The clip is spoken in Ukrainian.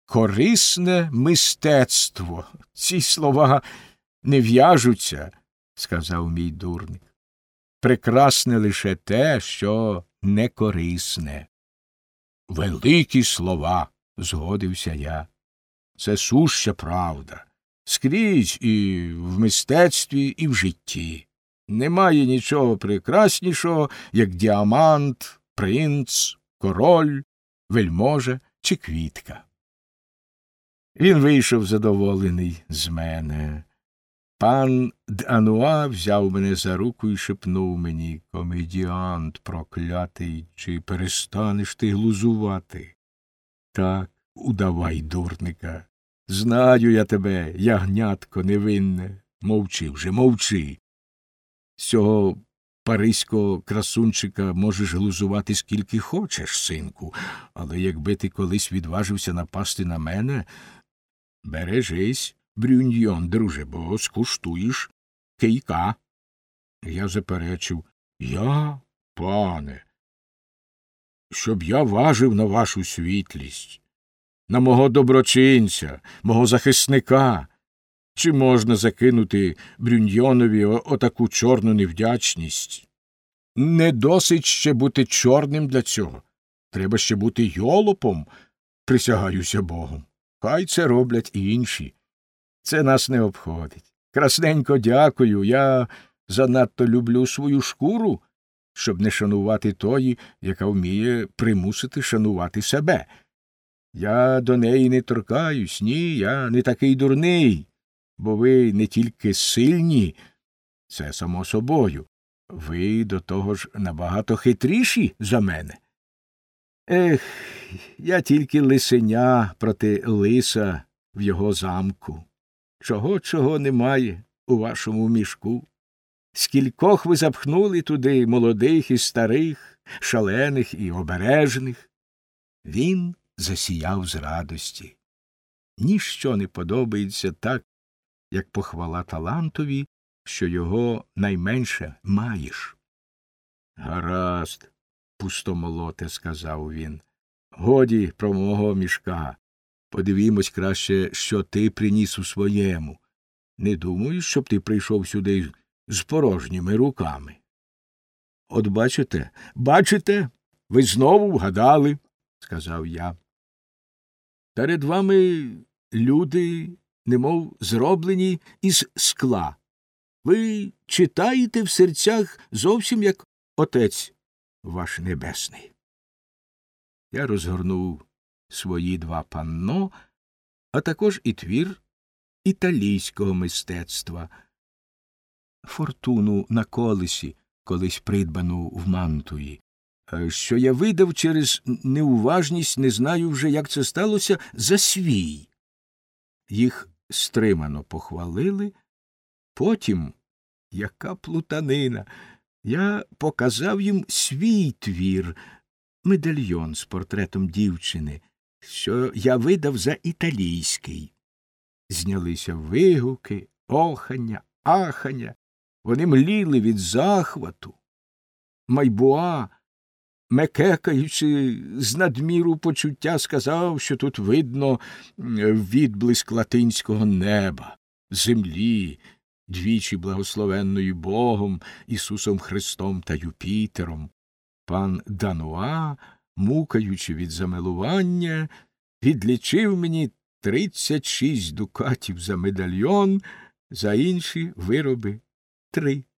корисне мистецтво. Ці слова не в'яжуться, сказав мій дурник. Прекрасне лише те, що не корисне. Великі слова, згодився я. Це суща правда. Скрізь і в мистецтві, і в житті. Немає нічого прекраснішого, як діамант, принц, король, вельможа чи квітка. Він вийшов задоволений з мене. Пан Д'Ануа взяв мене за руку і шепнув мені: «Комедіант проклятий, чи перестанеш ти глузувати?» «Так, удавай дурника. Знаю я тебе, ягнятко невинне. Мовчи вже, мовчи. З цього паризького красунчика можеш глузувати скільки хочеш, синку, але якби ти колись відважився напасти на мене, бережись, Брюньйон, друже, бо скуштуєш кийка». Я заперечив: «Я, пане, щоб я важив на вашу світлість, на мого доброчинця, мого захисника. Чи можна закинути Брюньйонові отаку чорну невдячність? Не досить ще бути чорним для цього. Треба ще бути йолопом, присягаюся Богом. Хай це роблять і інші. Це нас не обходить. Красненько дякую, я занадто люблю свою шкуру, щоб не шанувати тої, яка вміє примусити шанувати себе. Я до неї не торкаюсь, ні, я не такий дурний, бо ви не тільки сильні, це само собою, ви до того ж набагато хитріші за мене. Ех, я тільки лисеня проти лиса в його замку. Чого немає у вашому мішку? Скількох ви запхнули туди молодих і старих, шалених і обережних?» Він засіяв з радості. Ніщо не подобається так, як похвала талантові, що його найменше маєш. «Гаразд, пустомолоте», – сказав він, – «годі про мого мішка. Подивімось краще, що ти приніс у своєму. Не думаю, щоб ти прийшов сюди з порожніми руками». «От бачите, ви знову вгадали», – сказав я. «Перед вами люди, немов зроблені із скла. Ви читаєте в серцях зовсім як Отець ваш Небесний». Я розгорнув свої два панно, а також і твір італійського мистецтва, «Фортуну на колесі», колись придбану в Мантуї, що я видав через неуважність, не знаю вже, як це сталося, за свій. Їх стримано похвалили. Потім, яка плутанина, я показав їм свій твір, медальйон з портретом дівчини, що я видав за італійський. Знялися вигуки, охання, ахання. Вони мліли від захвату. Майбуа, мекекаючи з надміру почуття, сказав, що тут видно відблиск латинського неба, землі, двічі благословенної Богом, Ісусом Христом та Юпітером. Пан Д'Ануа, мукаючи від замилування, відлічив мені 36 дукатів за медальйон, за інші вироби 3.